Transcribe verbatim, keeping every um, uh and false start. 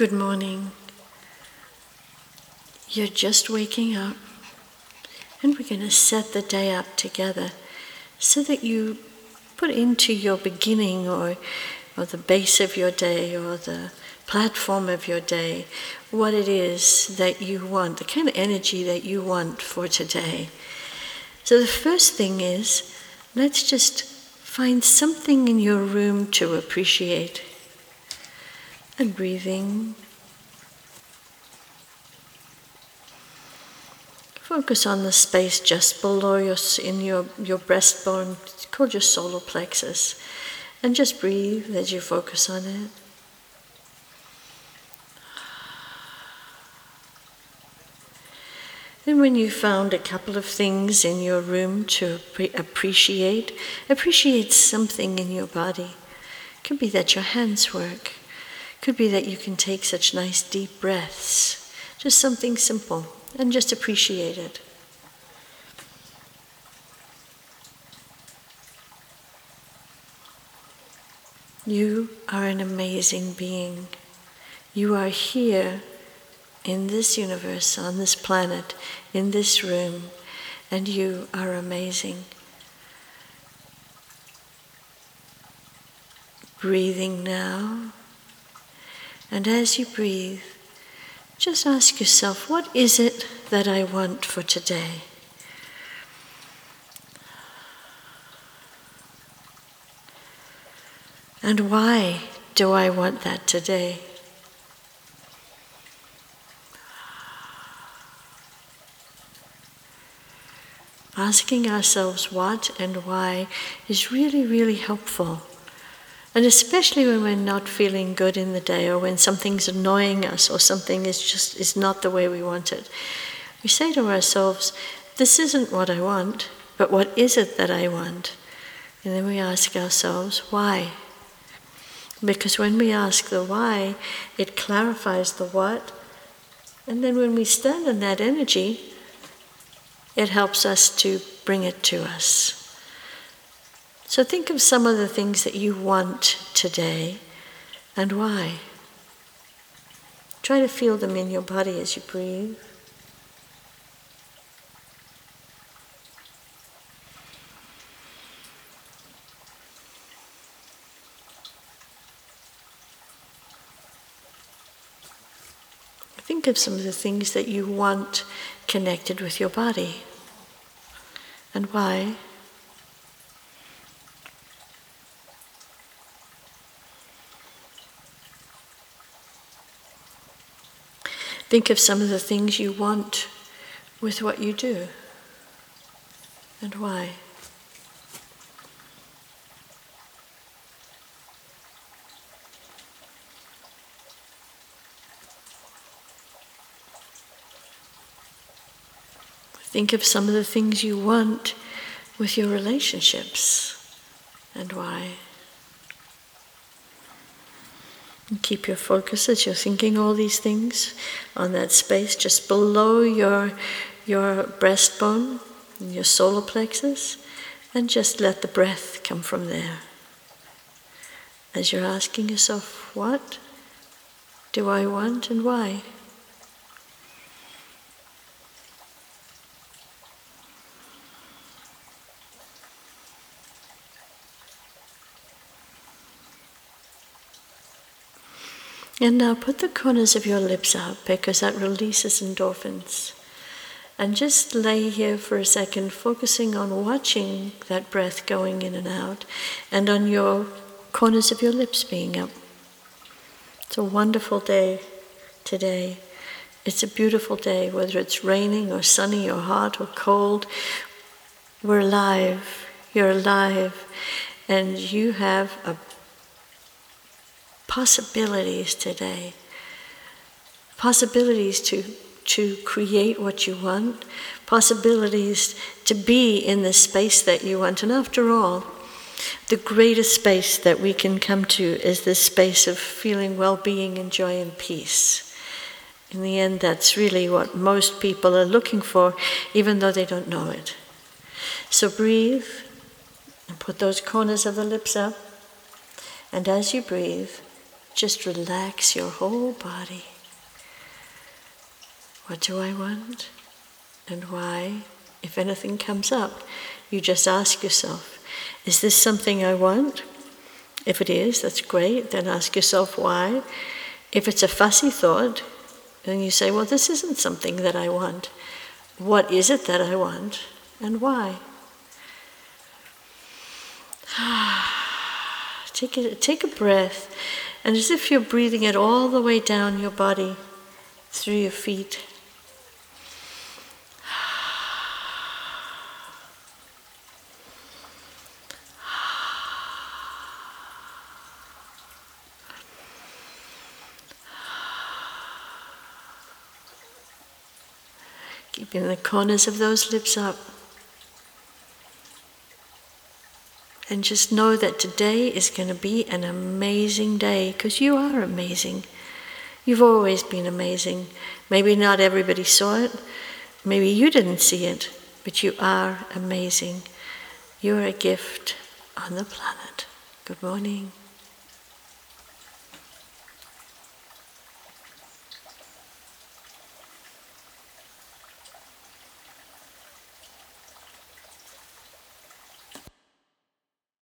Good morning. You're just waking up, and we're going to set the day up together so that you put into your beginning or, or the base of your day or the platform of your day what it is that you want, the kind of energy that you want for today. So the first thing is, let's just find something in your room to appreciate. And breathing. Focus on the space just below your, in your, your breastbone, it's called your solar plexus. And just breathe as you focus on it. And when you found a couple of things in your room to appreciate, appreciate something in your body. It could be that your hands work. It could be that you can take such nice deep breaths. Just something simple, and just appreciate it. You are an amazing being. You are here in this universe, on this planet, in this room, and you are amazing. Breathing now, and as you breathe, just ask yourself, what is it that I want for today? And why do I want that today? Asking ourselves what and why is really, really helpful. And especially when we're not feeling good in the day, or when something's annoying us, or something is just is not the way we want it. We say to ourselves, this isn't what I want, but what is it that I want? And then we ask ourselves, why? Because when we ask the why, it clarifies the what. And then when we stand in that energy, it helps us to bring it to us. So think of some of the things that you want today and why. Try to feel them in your body as you breathe. Think of some of the things that you want connected with your body and why. Think of some of the things you want with what you do and why. Think of some of the things you want with your relationships and why. And keep your focus as you're thinking all these things on that space just below your, your breastbone, your solar plexus, and just let the breath come from there. As you're asking yourself, what do I want and why? And now put the corners of your lips out, because that releases endorphins. And just lay here for a second, focusing on watching that breath going in and out, and on your corners of your lips being up. It's a wonderful day today. It's a beautiful day, whether it's raining or sunny or hot or cold. We're alive. You're alive. And you have a possibilities today. Possibilities to, to create what you want. Possibilities to be in the space that you want. And after all, the greatest space that we can come to is this space of feeling well-being and joy and peace. In the end, that's really what most people are looking for, even though they don't know it. So breathe, and put those corners of the lips up. And as you breathe, Just relax your whole body. What do I want? And why? If anything comes up, you just ask yourself, is this something I want? If it is, that's great. Then ask yourself why. If it's a fussy thought, then you say, well, this isn't something that I want. What is it that I want? And why? Take a, take a breath, and as if you're breathing it all the way down your body, through your feet. Keeping the corners of those lips up. And just know that today is going to be an amazing day, because you are amazing. You've always been amazing. Maybe not everybody saw it. Maybe you didn't see it, but you are amazing. You're a gift on the planet. Good morning.